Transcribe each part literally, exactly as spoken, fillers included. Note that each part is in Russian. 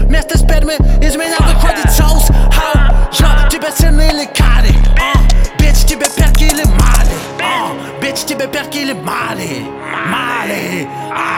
вместо спермы из меня выходит соус. Хау, йо, тебе сырные или карри? Бич, тебе перки или мали? Бич, тебе перки или мали? Мали.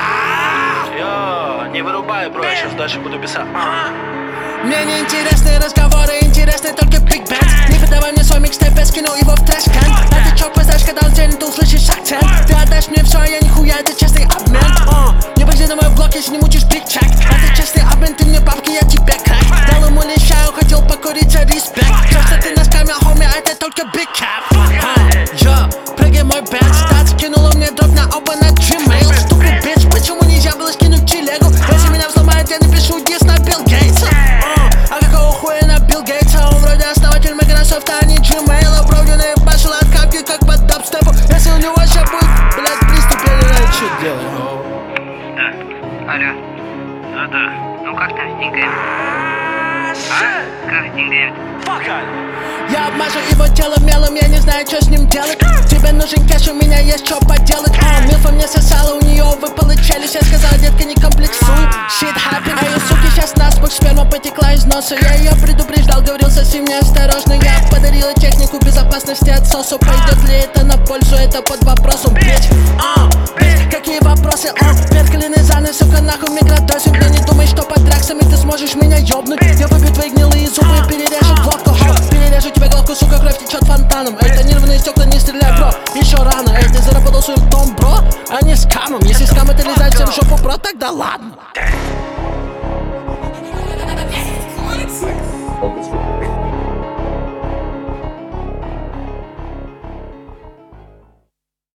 Йо, не вырубай, бро, я сейчас дальше буду писать. Мне не интересны разговоры, интересны только Big Bands. Не выдавай мне свой микстейп, я скину его в трэш-кэн. А ты чё познаешь, когда он зелен, ты услышишь акцент. Ты отдашь мне все, а я нихуя, это честный обмен. uh, Не приходи на мой блог, если не мучишь биг чек. А ты честный обмен, ты мне бабки, я тебе крэк. Дал ему леща, хотел покурить за респект. Все, что ты носками, хоми, а это только Big Cap. Йо, прыгай мой бэт, стат, скинула мне дроп на оба на Gmail. Ступid bitch, почему нельзя было скинуть телегу? Если меня взломают, я напишу дис на Билл Гейтса. А какого хуя на Билл Гейтса? Он вроде основатель Microsoft, а не Gmail. А вроде наебашил от капки, как по дабстепу. Если у него сейчас будет, блядь, приступ, я не знаю, что делать. Да, алло. Ну да, ну как там с деньгами? А? Как с деньгами? Я обмажу его тело мелом, я не знаю, что с ним делать. Тебе нужен кэш, у меня есть что поделать. О, Милфа мне сосала, у нее выпала челюсть. Я сказала, детка, не комплексуй, shit happen. А ее суки сейчас насмух, сперма потекла из носа. Я ее предупреждал, говорил совсем неосторожно. Я подарила технику безопасности отсосу. Пойдет ли это на пользу, это под вопросом, bitch. А, bitch, какие вопросы, о, перкалины заны, сука, нахуй микродозы. Мне не думай, что под драксами ты сможешь меня ёбнуть. Я выбью твои гнилые зубы и перережу водку. Перережу тебе головку, сука, кровь течет фонтаном. Эй, тонированные стекла, не стреляй, бро, еще рано. Эй, ты заработал свой дом, бро, а не с камом. Если с камом это лизать всем в жопу, бро, тогда ладно.